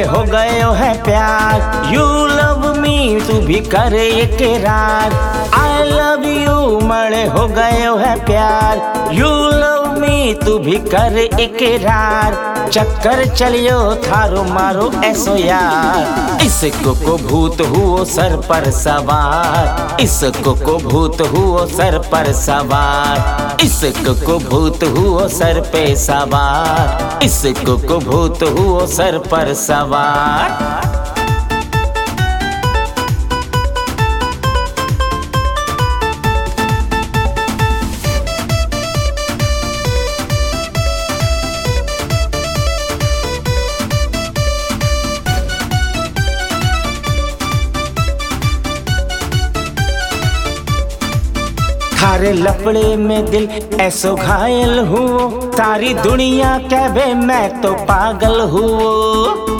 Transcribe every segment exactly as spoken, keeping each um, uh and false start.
हो गए है प्यार। यू लव मी तू भी करे इकरार। आई लव यू मड़े हो गए है प्यार। यू लव मी तू भी करे इकरार। चक्कर चलियो थारो मारो ऐसो यार। इसको को भूत हुओ सर पर सवार। इसको को भूत हुओ सर पर सवार। इसको को भूत हुओ सर पे सवार। इसको को भूत हुओ सर पर सवार। थारे लपड़े में दिल ऐसो घायल हुओ। सारी दुनिया कहवे मैं तो पागल हुओ।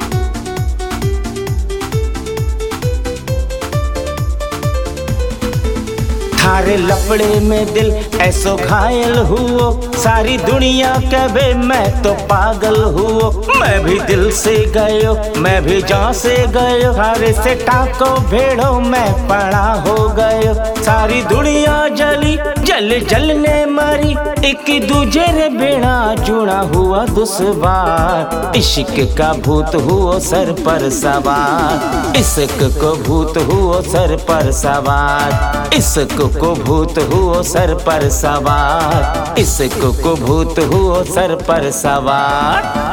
थारे लपड़े में दिल ऐसो घायल हुओ। सारी दुनिया कहवे मैं तो पागल हुओ। मैं भी दिल से गयो मैं भी जान से गयो। थारे से टाको भेड़ो मैं पड़ा हो गयो। सारी दुनिया जली जल जलने मरी। एक दूजे रे बिना जुड़ा हुआ दुश्वार। इश्क का भूत हुओ सर पर सवार। इश्क को भूत हुओ सर पर सवार। इश्क को भूत हुओ सर पर सवार। इश्क को भूत हुओ सर पर सवार।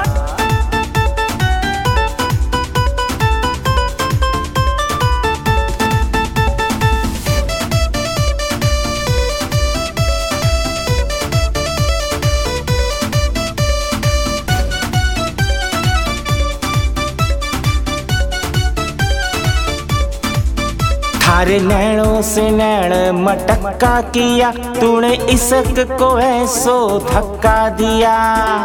थारे नैनों से नैन मटक्का किया। तूने इश्क को ऐसो धक्का दिया।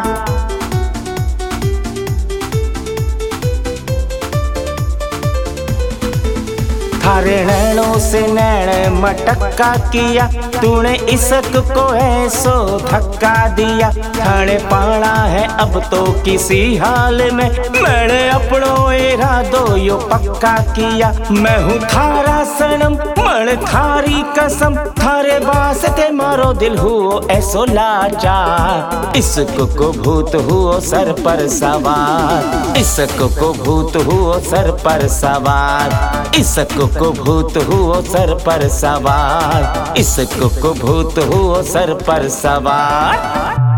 थारे नैनों से नैन मटक्का किया। तूने इश्क को ऐसो धक्का दिया। थाने पाना है अब तो किसी हाल में। मैंने अपनों इरादो यो पक्का किया। मैं हूँ थारा सनम मन थारी कसम। थारे वास्ते मारो दिल हुओ ऐसो लाचार। इश्क को भूत हुओ सर पर सवार। इश्क को भूत हुओ सर पर सवार। इश्क को भूत हुओ सर पर सवार। इश्क को भूत हुओ सर पर सवार।